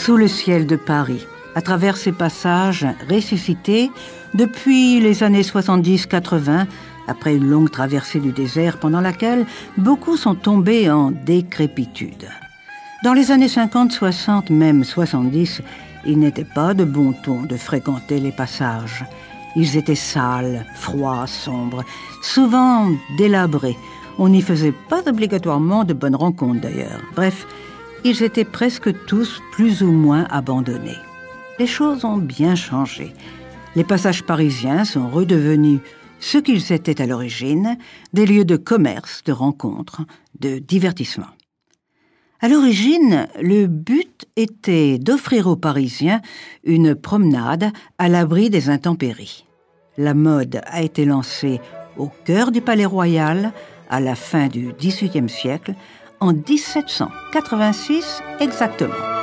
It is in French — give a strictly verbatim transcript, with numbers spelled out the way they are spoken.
sous le ciel de Paris, à travers ces passages ressuscités depuis les années soixante-dix quatre-vingts, après une longue traversée du désert pendant laquelle beaucoup sont tombés en décrépitude. Dans les années cinquante, soixante, même soixante-dix, il n'était pas de bon ton de fréquenter les passages. Ils étaient sales, froids, sombres, souvent délabrés. On n'y faisait pas obligatoirement de bonnes rencontres d'ailleurs. Bref, ils étaient presque tous plus ou moins abandonnés. Les choses ont bien changé. Les passages parisiens sont redevenus ce qu'ils étaient à l'origine, des lieux de commerce, de rencontres, de divertissement. À l'origine, le but était d'offrir aux Parisiens une promenade à l'abri des intempéries. La mode a été lancée au cœur du Palais Royal à la fin du dix-huitième siècle, en dix-sept cent quatre-vingt-six exactement.